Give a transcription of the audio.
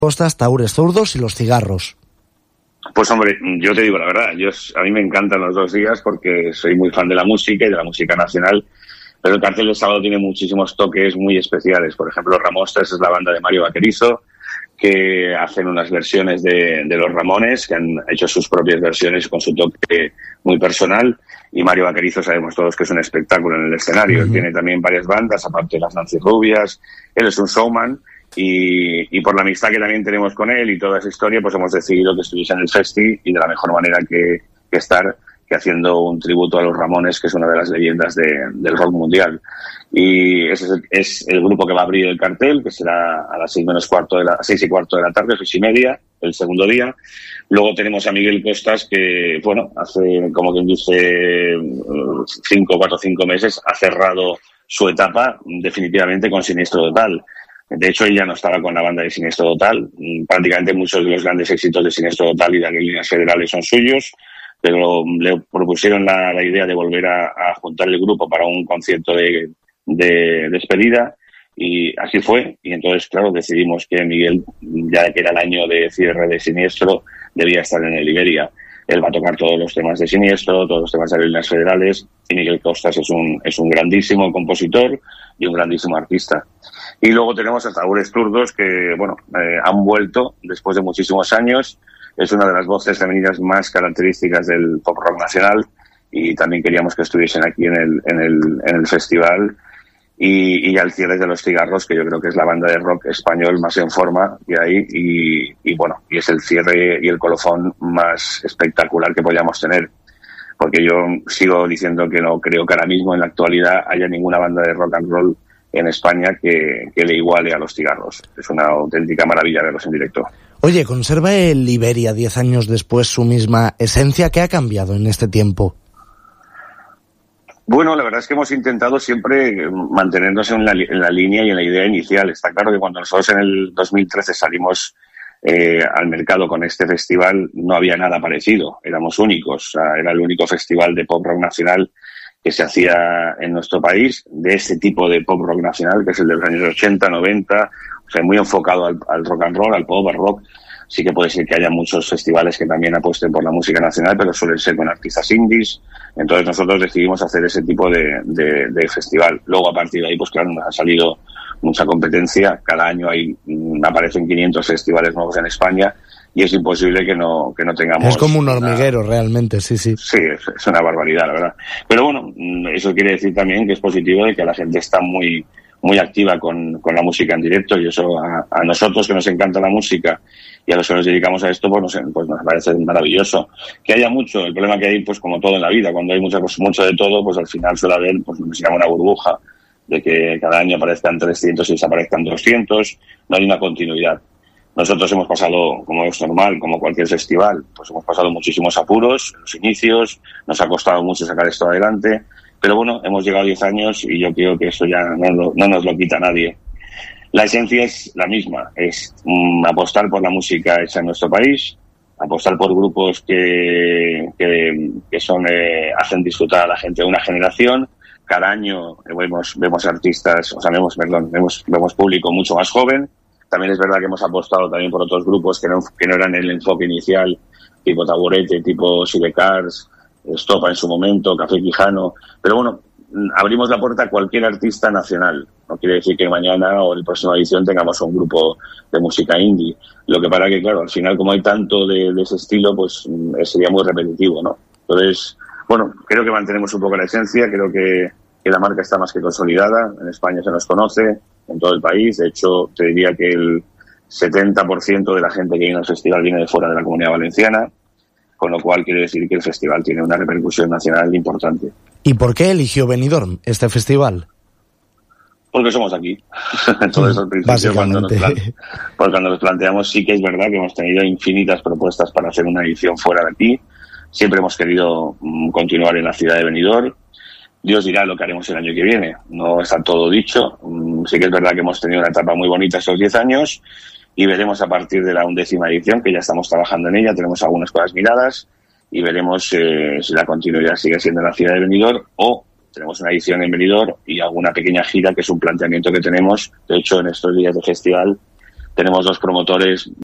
Costas, Tahúres Zurdos y Los Cigarros. Pues hombre, yo te digo la verdad, a mí me encantan los 2 días porque soy muy fan de la música y de la música nacional, pero el cartel de sábado tiene muchísimos toques muy especiales. Por ejemplo, Ramostres es la banda de Mario Vaquerizo, que hacen unas versiones de los Ramones, que han hecho sus propias versiones con su toque muy personal, y Mario Vaquerizo sabemos todos que es un espectáculo en el escenario. Él tiene también varias bandas, aparte de las Nancy Rubias, él es un showman, y por la amistad que también tenemos con él y toda esa historia, pues hemos decidido que estuviese en el festi, y de la mejor manera que estar, que haciendo un tributo a los Ramones, que es una de las leyendas del rock mundial. Y ese es el grupo que va a abrir el cartel, que será a las 6:15 de la tarde, 6:30, el segundo día. Luego tenemos a Miguel Costas, que, bueno, hace, como quien dice, 4 o 5 meses, ha cerrado su etapa definitivamente con Siniestro Total. De hecho, él ya no estaba con la banda de Siniestro Total. Prácticamente muchos de los grandes éxitos de Siniestro Total y de Líneas Federales son suyos, pero le propusieron la idea de volver a juntar el grupo para un concierto de despedida, y así fue. Y entonces, claro, decidimos que Miguel, ya que era el año de cierre de Siniestro, debía estar en el Iberia. Él va a tocar todos los temas de Siniestro, todos los temas de Líneas Federales, y Miguel Costas es un grandísimo compositor y un grandísimo artista. Y luego tenemos a Tahúres Zurdos, que, bueno, han vuelto después de muchísimos años. Es una de las voces femeninas más características del pop rock nacional, y también queríamos que estuviesen aquí en el festival. Y al cierre de Los Cigarros, que yo creo que es la banda de rock español más en forma que hay, y bueno, y es el cierre y el colofón más espectacular que podíamos tener. Porque yo sigo diciendo que no creo que ahora mismo en la actualidad haya ninguna banda de rock and roll en España que le iguale a Los Cigarros. Es una auténtica maravilla verlos en directo. Oye, ¿conserva el Iberia 10 años después su misma esencia? ¿Qué ha cambiado en este tiempo? Bueno, la verdad es que hemos intentado siempre mantenernos en la línea y en la idea inicial. Está claro que cuando nosotros en el 2013 salimos al mercado con este festival, no había nada parecido. Éramos únicos. O sea, era el único festival de pop rock nacional que se hacía en nuestro país, de ese tipo de pop rock nacional, que es el de los años 80, 90, o sea, muy enfocado al rock and roll, al pop, al rock. Sí que puede ser que haya muchos festivales que también apuesten por la música nacional, pero suelen ser con artistas indies. Entonces nosotros decidimos hacer ese tipo de festival. Luego, a partir de ahí, pues claro, nos ha salido mucha competencia. Cada año aparecen 500 festivales nuevos en España, y es imposible que no tengamos... Es como un hormiguero, realmente, sí. Sí, es una barbaridad, la verdad. Pero bueno, eso quiere decir también que es positivo de que la gente está muy activa con la música en directo, y eso a nosotros, que nos encanta la música, y a los que nos dedicamos a esto, pues nos parece maravilloso. Que haya mucho, el problema que hay, pues como todo en la vida, cuando hay mucho de todo, pues al final suele haber, pues se llama una burbuja, de que cada año aparezcan 300 y desaparezcan 200, no hay una continuidad. Nosotros hemos pasado, como es normal, como cualquier festival, pues hemos pasado muchísimos apuros en los inicios, nos ha costado mucho sacar esto adelante, pero bueno, hemos llegado a 10 años y yo creo que eso ya no nos lo quita nadie. La esencia es la misma, es apostar por la música hecha en nuestro país, apostar por grupos que hacen disfrutar a la gente de una generación. Cada año vemos artistas, vemos público mucho más joven. También es verdad que hemos apostado también por otros grupos que no eran el enfoque inicial, tipo Taburete, tipo Sidecars, Estopa en su momento, Café Quijano. Pero bueno, abrimos la puerta a cualquier artista nacional. No quiere decir que mañana o en la próxima edición tengamos un grupo de música indie. Lo que para que, claro, al final, como hay tanto de ese estilo, pues sería muy repetitivo, ¿no? Entonces, bueno, creo que mantenemos un poco la esencia, creo que la marca está más que consolidada. En España se nos conoce, en todo el país. De hecho, te diría que el 70% de la gente que viene al festival viene de fuera de la Comunidad Valenciana, con lo cual quiere decir que el festival tiene una repercusión nacional importante. ¿Y por qué eligió Benidorm este festival? Porque somos aquí. Entonces, al principio, cuando nos planteamos, sí que es verdad que hemos tenido infinitas propuestas para hacer una edición fuera de aquí. Siempre hemos querido continuar en la ciudad de Benidorm. Dios dirá lo que haremos el año que viene. No está todo dicho. Sí que es verdad que hemos tenido una etapa muy bonita estos 10 años, y veremos a partir de la 11ª edición, que ya estamos trabajando en ella, tenemos algunas cosas miradas, y veremos si la continuidad sigue siendo en la ciudad de Benidorm, o tenemos una edición en Benidorm y alguna pequeña gira, que es un planteamiento que tenemos. De hecho, en estos días de festival tenemos dos promotores